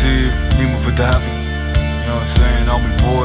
see me move for Davi. You know what I'm saying? On me, boy.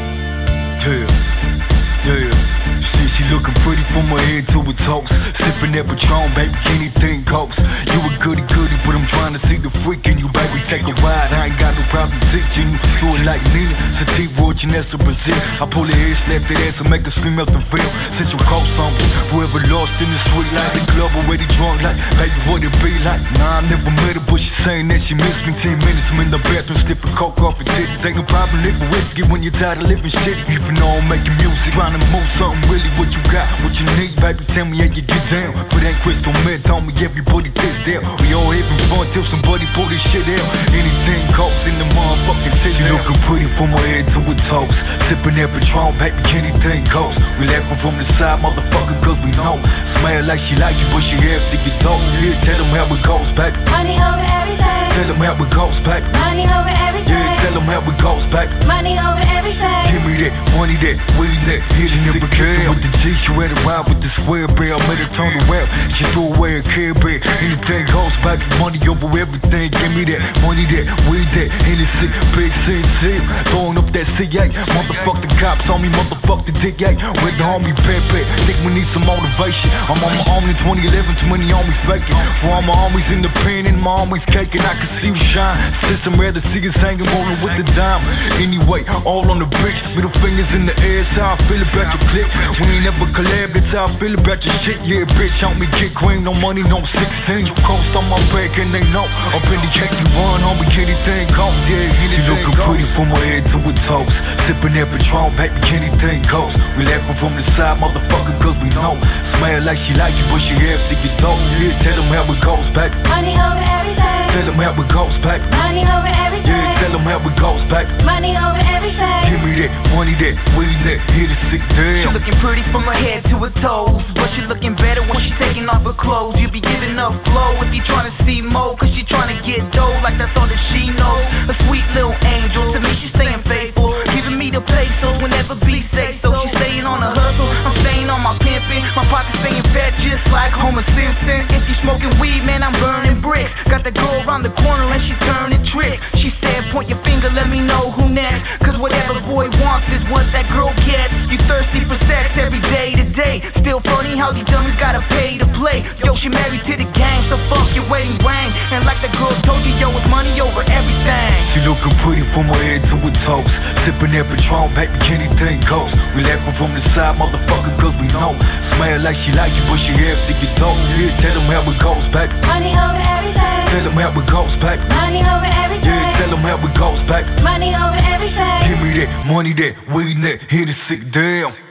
Yeah. She looking pretty from her head to her toes. Sipping that Patron, baby, anything goes. You a goody, but I'm trying to see the freak in you, baby. Take a ride, I ain't got no problem teaching you. Do it like Nina, Sativa, Janessa, Brazil. I pull her head, slap that ass and make her scream out the veil. Central Coast humble, forever lost in the sweet light. The club already drunk like, baby, what it be like? Nah, I never met her, but she saying that she missed me. 10 minutes, I'm in the bathroom, sniffing coke off her titties. Ain't no problem living whiskey when you're tired of living shit. Even though I'm making music, trying to move something really what you got, what you need, baby, tell me how you get down. For that crystal meth, on me, everybody pissed down. We all having fun till somebody pull this shit out. Anything goes in the motherfucking tits. She looking pretty from her head to her toes. Sipping that Patron, baby, anything goes. We laughing from the side, motherfucker, cause we know. Smell like she like you, but she have to get dope. Yeah, tell them how it goes, baby. Money over everything. Tell them how it goes, baby. Money over everything. Yeah, tell them how it goes, baby. Money over everything. Give me that money, that weed, that hit it. She never cared with the G, she ready to ride with the square bread. I made her turn around, she threw away her Care Bear. Anything goes, baby, money over everything. Give me that money, that weed, that Hennessy, big CC. Throwing up that CA, motherfuck the cops on me, motherfuck the DA. With the homie Pepe, think we need some motivation. I'm on my own in 2011, too many homies faking. For all my homies independent, my homies caking, I can see you shine. Since I'm rather see us hanging, rolling with the dime. Anyway, all on the bitch, middle fingers in the air, that's how I feel about your click. We ain't never collab, that's how I feel about your shit. Yeah, bitch, help me get cream, no money, no 16. You coast on my back and they know up in the 81, homie, anything goes. Yeah, she looking pretty from her head to her toes. Sipping that Patron, baby, anything goes. We laughing from the side, motherfucker, cause we know. Smell like she like you, but she have to get dope. Yeah, tell them how it goes, baby. Money over everything. Tell them how it goes, baby. Money over everything. Yeah, tell them how it goes, baby. Money over everything. Give me that money, that weed, that hit it sick down. She looking pretty from her head to her toes, but she looking better when she taking off her clothes. You be giving up flow if you tryna see more, cause she tryna get dough like that's all that she knows. A sweet little angel, to me she's staying faithful, giving me the pesos whenever B say so. She staying on a hustle, I'm staying on my pimping. My pocket's staying fat just like Homer Simpson. If you smoking weed, man, I'm burning bricks. Got the girl around the corner and she turning tricks. She said, point your finger, let me know who next, cause whatever boy wants is what that girl gets. You thirsty for sex every day to day. Still funny how these dummies gotta pay to play. Yo, she married to the game, so fuck your wedding ring. And like the girl told you, yo, it's money over everything. She looking pretty from her head to her toes. Sipping that Patron, baby, anything goes. We laughing from the side, motherfucker, cause we know. Smell like she like you, but she have to get dope. Yeah, tell them how it goes, baby. Money over everything. Tell them how it goes, baby. Money over everything. Yeah, tell them how it goes, baby. Money over everything. Give me that money, that weed, that hit it sick down.